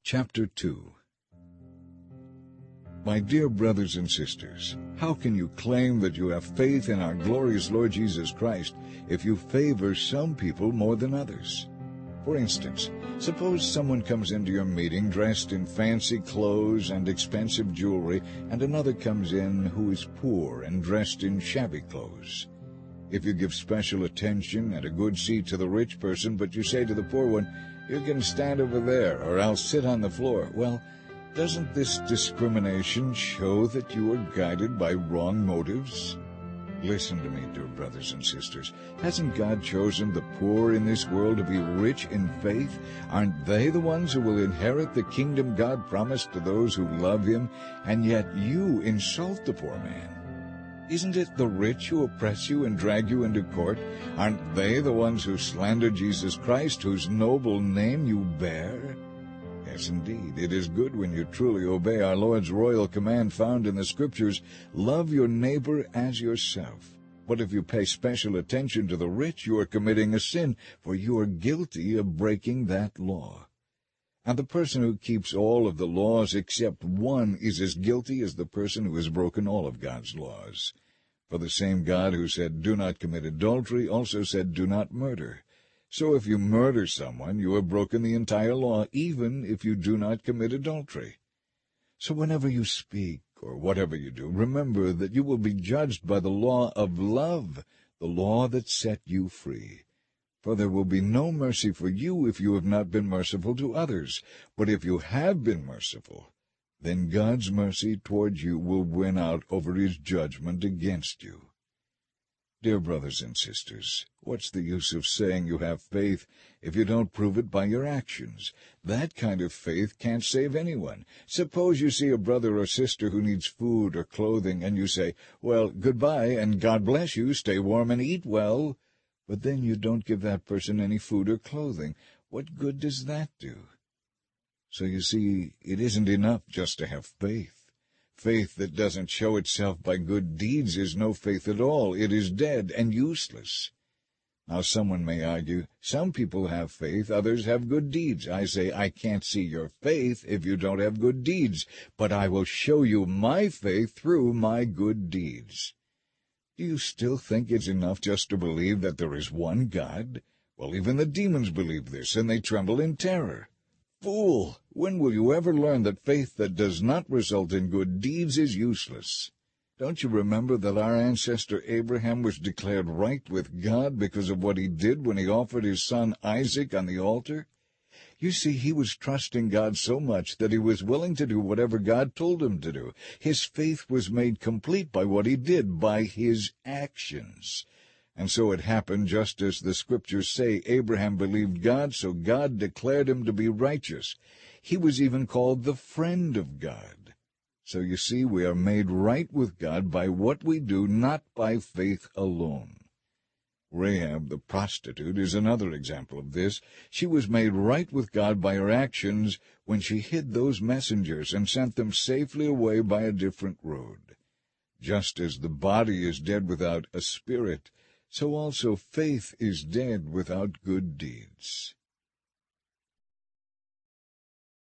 Chapter 2. My dear brothers and sisters, how can you claim that you have faith in our glorious Lord Jesus Christ if you favor some people more than others? For instance, suppose someone comes into your meeting dressed in fancy clothes and expensive jewelry, and another comes in who is poor and dressed in shabby clothes. If you give special attention and a good seat to the rich person, but you say to the poor one, "You can stand over there, or I'll sit on the floor," well, doesn't this discrimination show that you are guided by wrong motives? Listen to me, dear brothers and sisters. Hasn't God chosen the poor in this world to be rich in faith? Aren't they the ones who will inherit the kingdom God promised to those who love Him? And yet you insult the poor man. Isn't it the rich who oppress you and drag you into court? Aren't they the ones who slander Jesus Christ, whose noble name you bear? Yes, indeed, it is good when you truly obey our Lord's royal command found in the Scriptures, "Love your neighbor as yourself." But if you pay special attention to the rich, you are committing a sin, for you are guilty of breaking that law. And the person who keeps all of the laws except one is as guilty as the person who has broken all of God's laws. For the same God who said, "Do not commit adultery," also said, "Do not murder." So if you murder someone, you have broken the entire law, even if you do not commit adultery. So whenever you speak, or whatever you do, remember that you will be judged by the law of love, the law that set you free. For there will be no mercy for you if you have not been merciful to others. But if you have been merciful, then God's mercy towards you will win out over His judgment against you. Dear brothers and sisters, what's the use of saying you have faith if you don't prove it by your actions? That kind of faith can't save anyone. Suppose you see a brother or sister who needs food or clothing, and you say, "Well, goodbye, and God bless you, stay warm and eat well." But then you don't give that person any food or clothing. What good does that do? So you see, it isn't enough just to have faith. Faith that doesn't show itself by good deeds is no faith at all. It is dead and useless. Now someone may argue, some people have faith, others have good deeds. I say, I can't see your faith if you don't have good deeds, but I will show you my faith through my good deeds. Do you still think it's enough just to believe that there is one God? Well, even the demons believe this, and they tremble in terror. Fool! When will you ever learn that faith that does not result in good deeds is useless? Don't you remember that our ancestor Abraham was declared right with God because of what he did when he offered his son Isaac on the altar? You see, he was trusting God so much that he was willing to do whatever God told him to do. His faith was made complete by what he did, by his actions. And so it happened just as the Scriptures say, Abraham believed God, so God declared him to be righteous. He was even called the friend of God. So you see, we are made right with God by what we do, not by faith alone. Rahab the prostitute is another example of this. She was made right with God by her actions when she hid those messengers and sent them safely away by a different road. Just as the body is dead without a spirit, so also faith is dead without good deeds.